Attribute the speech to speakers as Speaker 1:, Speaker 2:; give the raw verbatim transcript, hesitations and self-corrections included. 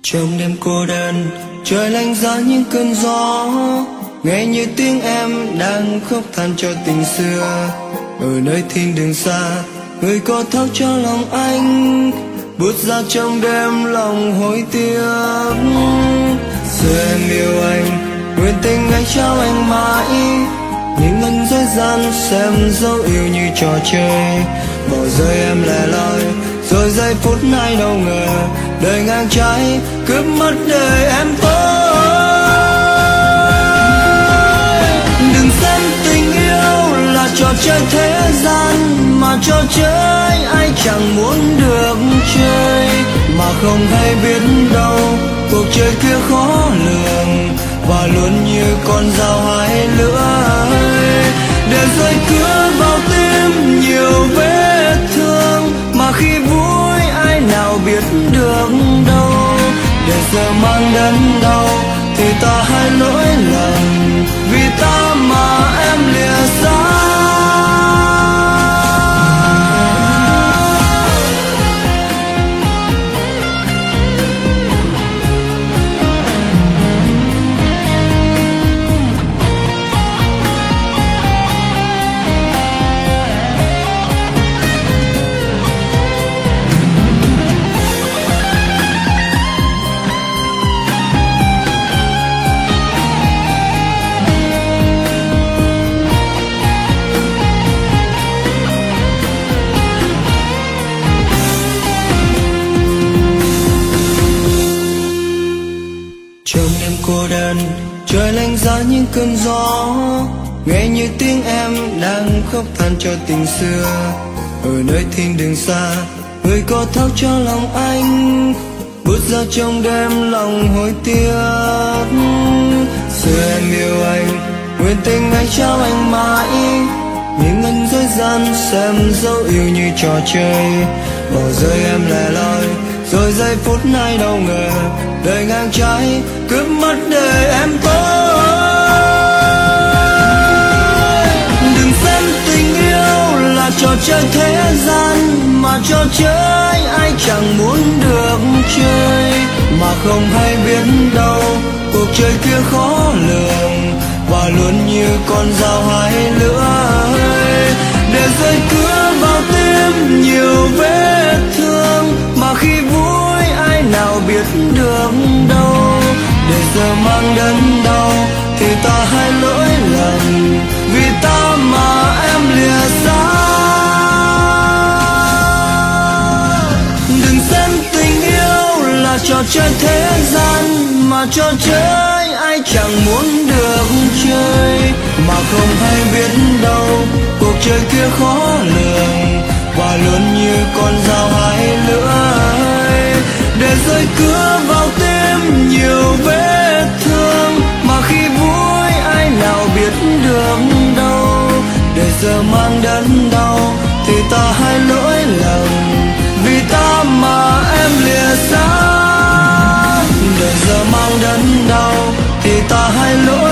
Speaker 1: Trong đêm cô đơn, trời lạnh giá những cơn gió, nghe như tiếng em đang khóc than cho tình xưa. Ở nơi thiên đường xa, người có thấu cho lòng anh, bước ra trong đêm lòng hối tiếc. Giờ em yêu anh, nguyện tình anh trao anh mãi, những ngân dối gian xem dấu yêu như trò chơi. Bỏ rơi em lẻ loi, rồi giây phút này đâu ngờ đời ngang trái cướp mất đời em tôi. Đừng xem tình yêu là trò chơi thế gian, mà trò chơi ai chẳng muốn được chơi, mà không hay biết đâu cuộc chơi kia khó lường và luôn như con dao hai lưỡi, để rơi cứa vào tim nhiều vết thương, mà khi vui ai nào biết được đâu. Để giờ mang đến đâu thì ta hai lỗi lầm, vì ta mà em lìa xa. Trong đêm cô đơn, trời lạnh giá những cơn gió, nghe như tiếng em đang khóc than cho tình xưa. Ở nơi thiên đường xa, người có thấu cho lòng anh, bước ra trong đêm lòng hối tiếc. Giờ em yêu anh, nguyện tình anh trao anh mãi, những ngân dối gian xem dấu yêu như trò chơi. Bỏ rơi em lẻ loi, rồi giây phút này đâu ngờ đời ngang trái cướp mất đời em tôi. Đừng xem tình yêu là trò chơi thế gian, mà trò chơi ai chẳng muốn được chơi, mà không hay biết đâu cuộc chơi kia khó lường và luôn như con dao hai lưỡi, để rơi cứa vào tim nhiều vết thương, mà khi vui ai nào biết được đâu. Để giờ mang đến đâu thì ta hai lỗi lầm, vì ta mà em lìa xa. Đừng xem tình yêu là trò chơi thế gian, mà trò chơi ai chẳng muốn được chơi, mà không hay biết đâu cuộc chơi kia khó lường và luôn như con dao hai lưỡi, để rơi cứa vào tim nhiều vết thương, mà khi vui ai nào biết được đâu. Để giờ mang đến đâu thì ta hai lỗi lầm, vì ta mà em lìa xa. Để giờ mang đến đâu thì ta hai lỗi